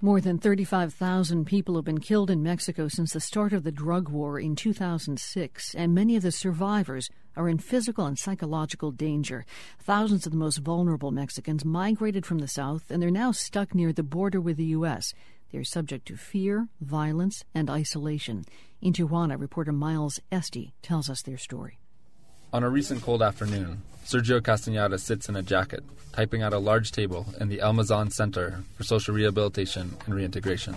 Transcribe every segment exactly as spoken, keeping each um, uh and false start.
More than thirty-five thousand people have been killed in Mexico since the start of the drug war in two thousand six, and many of the survivors are in physical and psychological danger. Thousands of the most vulnerable Mexicans migrated from the south, and they're now stuck near the border with the U S. They're subject to fear, violence, and isolation. In Tijuana, reporter Miles Este tells us their story. On a recent cold afternoon, Sergio Castañeda sits in a jacket, typing at a large table in the El Mazan Center for Social Rehabilitation and Reintegration.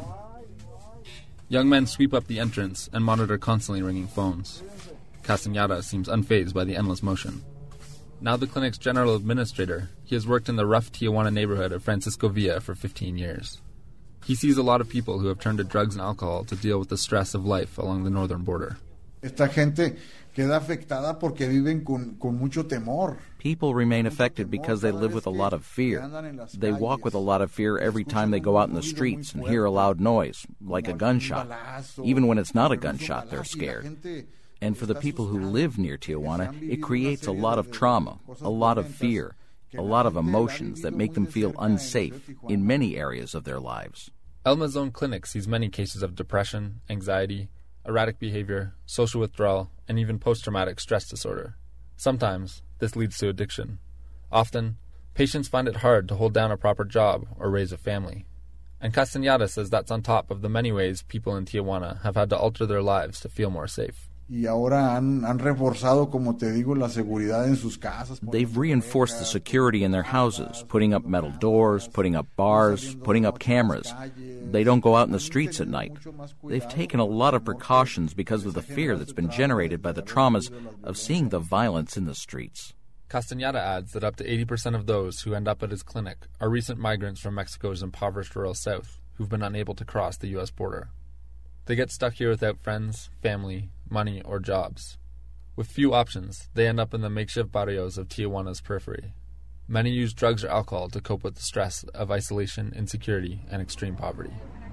Young men sweep up the entrance and monitor constantly ringing phones. Castañeda seems unfazed by the endless motion. Now the clinic's general administrator, he has worked in the rough Tijuana neighborhood of Francisco Villa for fifteen years. He sees a lot of people who have turned to drugs and alcohol to deal with the stress of life along the northern border. Esta gente queda afectada porque viven con, con mucho temor. People remain affected because they live with a lot of fear. They walk with a lot of fear every time they go out in the streets and hear a loud noise, like a gunshot. Even when it's not a gunshot, they're scared. And for the people who live near Tijuana, it creates a lot of trauma, a lot of fear, a lot of emotions that make them feel unsafe in many areas of their lives. El Mazon Clinic sees many cases of depression, anxiety, erratic behavior, social withdrawal, and even post-traumatic stress disorder. Sometimes, this leads to addiction. Often, patients find it hard to hold down a proper job or raise a family. And Castañeda says that's on top of the many ways people in Tijuana have had to alter their lives to feel more safe. Y ahora han, han reforzado, como te digo, la seguridad en sus casas. They've reinforced the security in their houses, putting up metal doors, putting up bars, putting up cameras. They don't go out in the streets at night. They've taken a lot of precautions because of the fear that's been generated by the traumas of seeing the violence in the streets. Castañeda adds that up to eighty percent of those who end up at his clinic are recent migrants from Mexico's impoverished rural south who've been unable to cross the U S border. They get stuck here without friends, family, money, or jobs. With few options, they end up in the makeshift barrios of Tijuana's periphery. Many use drugs or alcohol to cope with the stress of isolation, insecurity, and extreme poverty.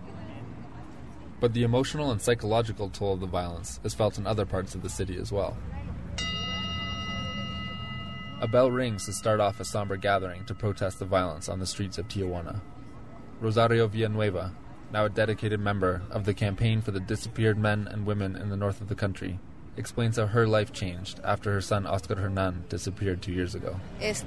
But the emotional and psychological toll of the violence is felt in other parts of the city as well. A bell rings to start off a somber gathering to protest the violence on the streets of Tijuana. Rosario Villanueva, now a dedicated member of the Campaign for the Disappeared Men and Women in the north of the country, explains how her life changed after her son Oscar Hernan disappeared two years ago. It's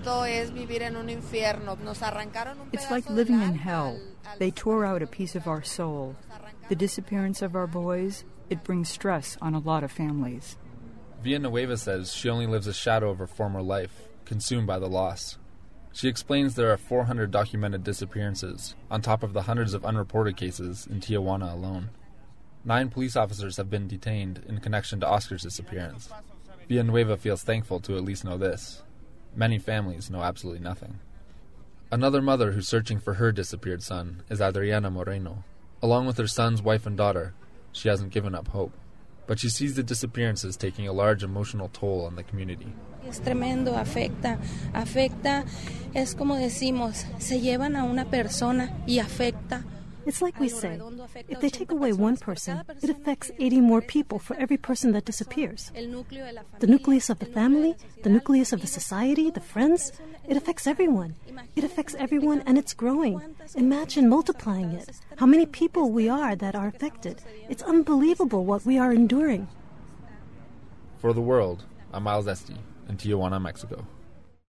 like living in hell. They tore out a piece of our soul. The disappearance of our boys, it brings stress on a lot of families. Villanueva says she only lives a shadow of her former life, consumed by the loss. She explains there are four hundred documented disappearances, on top of the hundreds of unreported cases in Tijuana alone. Nine police officers have been detained in connection to Oscar's disappearance. Villanueva feels thankful to at least know this. Many families know absolutely nothing. Another mother who's searching for her disappeared son is Adriana Moreno. Along with her son's wife and daughter, she hasn't given up hope. But she sees the disappearances taking a large emotional toll on the community. Es tremendo, afecta, afecta, es como decimos, se llevan a una persona y afecta. It's like we say, if they take away one person, it affects eighty more people for every person that disappears. The nucleus of the family, the nucleus of the society, the friends, it affects everyone. It affects everyone and it's growing. Imagine multiplying it. How many people we are that are affected. It's unbelievable what we are enduring. For The World, I'm Miles Este in Tijuana, Mexico.